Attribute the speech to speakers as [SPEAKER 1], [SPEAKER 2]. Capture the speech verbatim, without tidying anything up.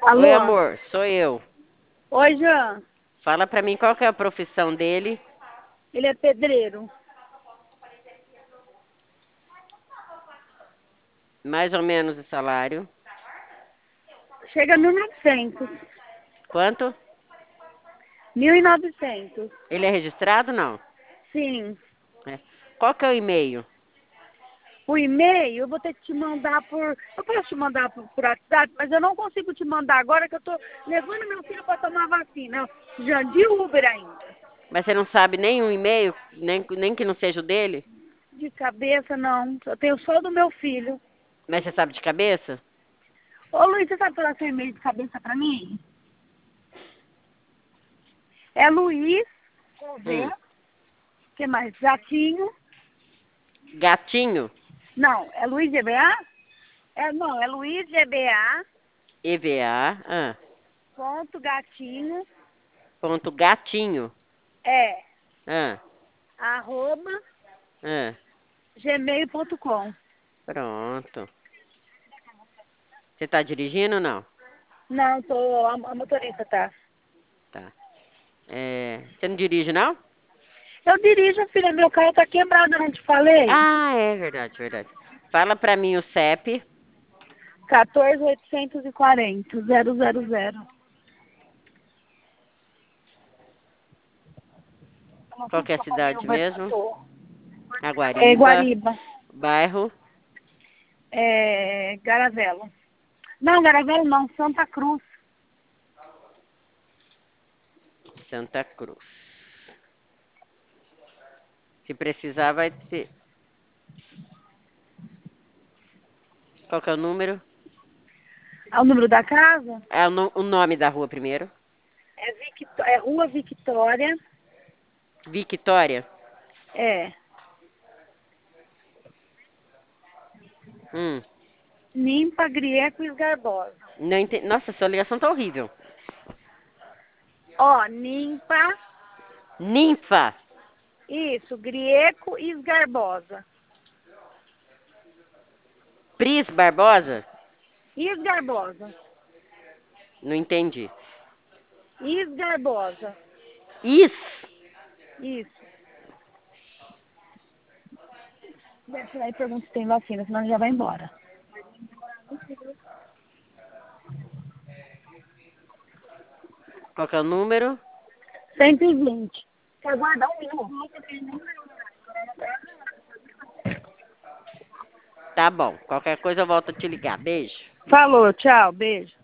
[SPEAKER 1] Oi,
[SPEAKER 2] Alô?
[SPEAKER 1] amor, sou eu.
[SPEAKER 2] Oi, Jean.
[SPEAKER 1] Fala pra mim qual que é a profissão dele,
[SPEAKER 2] Ele é pedreiro.
[SPEAKER 1] mais ou menos o salário.
[SPEAKER 2] Chega a mil e novecentos.
[SPEAKER 1] Quanto?
[SPEAKER 2] Mil e novecentos.
[SPEAKER 1] Ele é registrado, não?
[SPEAKER 2] Sim.
[SPEAKER 1] É. Qual que é o e-mail?
[SPEAKER 2] O e-mail eu vou ter que te mandar por... Eu posso te mandar por, por WhatsApp, mas eu não consigo te mandar agora que eu tô levando meu filho para tomar vacina. Jean, de Uber ainda.
[SPEAKER 1] Mas você não sabe nem o e-mail, nem, nem que não seja o dele?
[SPEAKER 2] De cabeça, não. Eu tenho só do meu filho.
[SPEAKER 1] Mas você sabe de cabeça?
[SPEAKER 2] Ô, Luiz, você sabe falar seu e-mail de cabeça para mim? É Luiz, com V,
[SPEAKER 1] Hum.
[SPEAKER 2] que mais? Gatinho.
[SPEAKER 1] Gatinho,
[SPEAKER 2] Não, é Luiz G B A? É, não, é Luiz G B A,
[SPEAKER 1] E V A, ah,
[SPEAKER 2] ponto gatinho,
[SPEAKER 1] ponto gatinho,
[SPEAKER 2] é,
[SPEAKER 1] ah,
[SPEAKER 2] arroba,
[SPEAKER 1] ah,
[SPEAKER 2] gmail ponto com.
[SPEAKER 1] pronto. Você tá dirigindo ou não?
[SPEAKER 2] Não, tô, a, a motorista tá.
[SPEAKER 1] Tá. É, você não dirige, não?
[SPEAKER 2] Eu dirijo, filha, meu carro tá quebrado, eu não te falei?
[SPEAKER 1] Ah, é verdade, verdade. Fala pra mim o C E P.
[SPEAKER 2] quatorze oitocentos e quarenta, zero zero zero. Eu não
[SPEAKER 1] Qual
[SPEAKER 2] sei
[SPEAKER 1] que é
[SPEAKER 2] se
[SPEAKER 1] a
[SPEAKER 2] eu comi o
[SPEAKER 1] cidade mesmo?
[SPEAKER 2] batedor. É
[SPEAKER 1] Aguariba.
[SPEAKER 2] Guariba,
[SPEAKER 1] Bairro
[SPEAKER 2] é Garavelo. Não, Garavelo não, Santa Cruz.
[SPEAKER 1] Santa Cruz. Se precisar, vai ter. Qual que é o número?
[SPEAKER 2] É o número da casa?
[SPEAKER 1] É o, no- o nome da rua primeiro.
[SPEAKER 2] É, Victo, é Rua Victória,
[SPEAKER 1] Victória.
[SPEAKER 2] é,
[SPEAKER 1] Hum.
[SPEAKER 2] Nimpa, Grieco e Garbosa.
[SPEAKER 1] Não ente... Nossa, sua ligação tá horrível.
[SPEAKER 2] Ó, Nimpa,
[SPEAKER 1] Ninfa.
[SPEAKER 2] isso, Grieco e Garbosa.
[SPEAKER 1] Pris Barbosa?
[SPEAKER 2] Is Garbosa.
[SPEAKER 1] Não entendi.
[SPEAKER 2] Is Garbosa.
[SPEAKER 1] Is.
[SPEAKER 2] Isso. Desce lá e pergunta se tem vacina, senão ele já vai embora.
[SPEAKER 1] Qual que é o número?
[SPEAKER 2] cento e vinte. Quer aguardar um minuto?
[SPEAKER 1] Tá bom. Qualquer coisa eu volto a te ligar. Beijo.
[SPEAKER 2] Falou, tchau, beijo.